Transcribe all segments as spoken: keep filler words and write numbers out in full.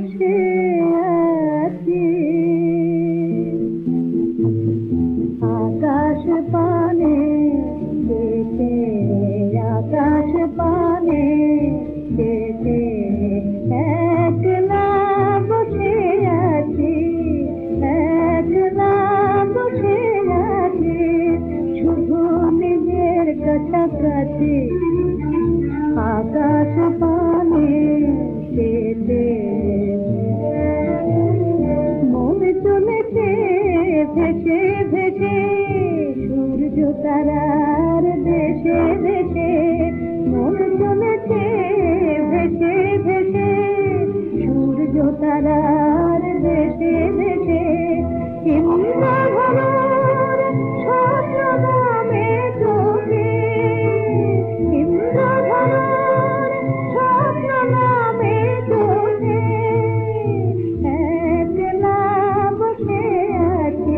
বসে আছি আকাশ পানে দেখে, আকাশ পানে দেখে একলা বসে আছি, একলা বসে আছি শুধু নিজের কাছাকাছি আকাশ পানে দেখে। মন চলেছে ভেসে ভেসে সূর্য তারার দেশে দেশে, মন চলেছে ভেসে ভেসে সূর্য তারার দেশে দেশে। ইন্দ্রধনুর স্বপ্ন নামে চোখে, ইন্দ্রধনুর স্বপ্ন নামে চোখে একলা বসে আছি,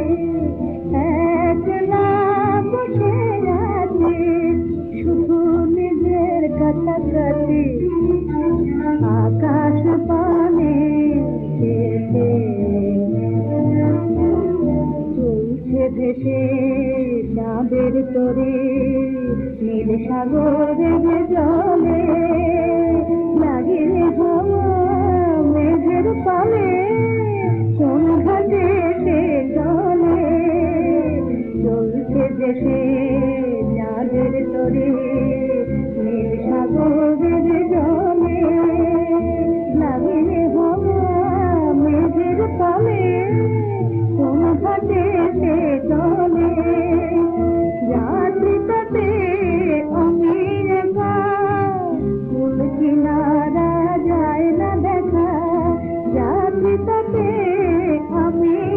একলা বসে আছি শুধু নিজের কাছাকাছি আকাশ পানে দেখে। চলছে ভেসে চাঁদের তরে নীল সাগরের জলে, লাগিয়ে হাওয়া মেঘের পালে কোন ঘাটে সে চলে। চলছে ভেসে চাঁদের তরে নীল সাগরের জলে, লাগিয়ে হাওয়া মেঘের পালে কোন ঘাটে সে চলে। যাত্রীটাতে আমি একা, কুল কিনারা যায় না দেখা, যাত্রীটাতে আমি